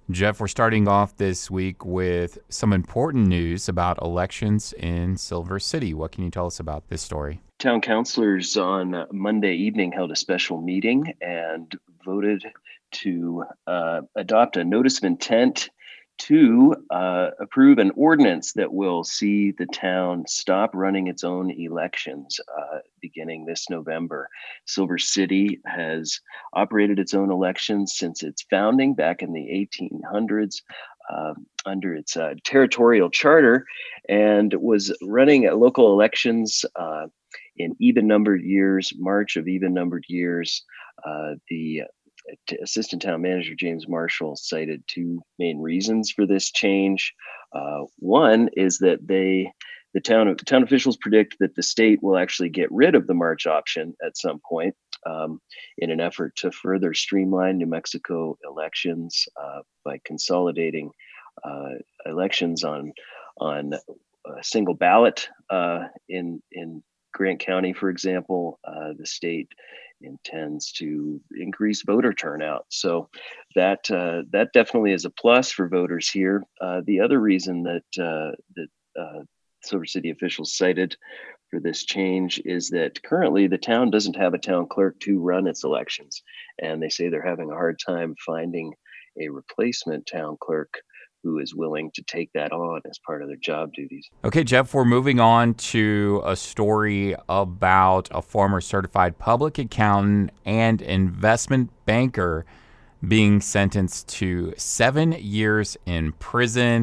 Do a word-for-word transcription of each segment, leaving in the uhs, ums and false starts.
Jeff, we're starting off this week with some important news about elections in Silver City. What can you tell us about this story? Town councilors on Monday evening held a special meeting and voted to uh, adopt a notice of intent to uh, approve an ordinance that will see the town stop running its own elections uh, beginning this November. Silver City has operated its own elections since its founding back in the eighteen hundreds. Uh, under its uh, territorial charter, and was running local elections uh, in even numbered years, March of even numbered years. Uh, the T- Assistant Town Manager James Marshall cited two main reasons for this change. Uh, one is that they, the town town officials predict that the state will actually get rid of the March option at some point, um, in an effort to further streamline New Mexico elections uh, by consolidating uh, elections on on a single ballot uh, in in Grant County, for example. Uh, the state intends to increase voter turnout, so that uh, that definitely is a plus for voters here. Uh, the other reason that uh, that uh, Silver City officials cited for this change is that currently the town doesn't have a town clerk to run its elections, and they say they're having a hard time finding a replacement town clerk who is willing to take that on as part of their job duties. Okay, Jeff, we're moving on to a story about a former certified public accountant and investment banker being sentenced to seven years in prison.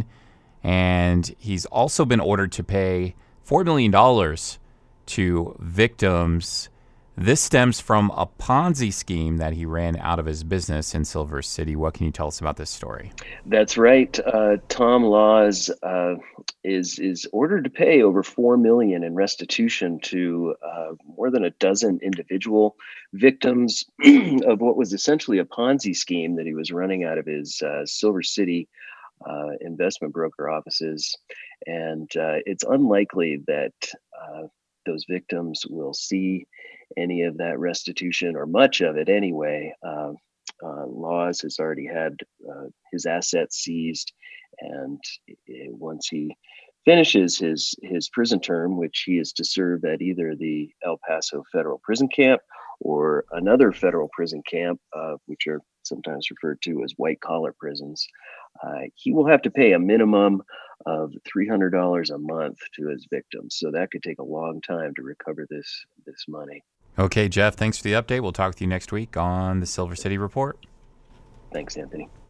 And he's also been ordered to pay four million dollars to victims. This stems from a Ponzi scheme that he ran out of his business in Silver City. What can you tell us about this story? That's right. Uh, Tom Laws uh, is is ordered to pay over four million dollars in restitution to uh, more than a dozen individual victims of what was essentially a Ponzi scheme that he was running out of his uh, Silver City uh, investment broker offices. And uh, it's unlikely that uh, those victims will see any of that restitution or much of it anyway. Uh, uh, Laws has already had uh, his assets seized, and i- once he finishes his his prison term, which he is to serve at either the El Paso federal prison camp or another federal prison camp, uh, which are sometimes referred to as white collar prisons, uh, he will have to pay a minimum of three hundred dollars a month to his victims. So that could take a long time to recover this this money. Okay, Jeff, thanks for the update. We'll talk with you next week on the Silver City Report. Thanks, Anthony.